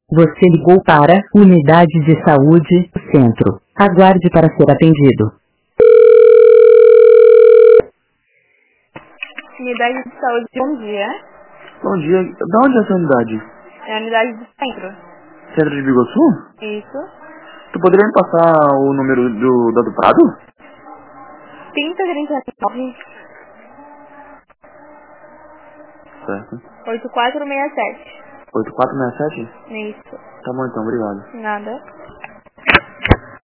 Você ligou para Unidade de Saúde, Centro. Aguarde para ser atendido. Unidade de saúde, bom dia. Bom dia. Da onde é essa unidade? É a unidade do centro. Centro de Biguaçu? Isso. Tu poderia me passar o número do Prado? 3039 Certo. 8467. 8467? Isso. Tá bom então, obrigado. Nada.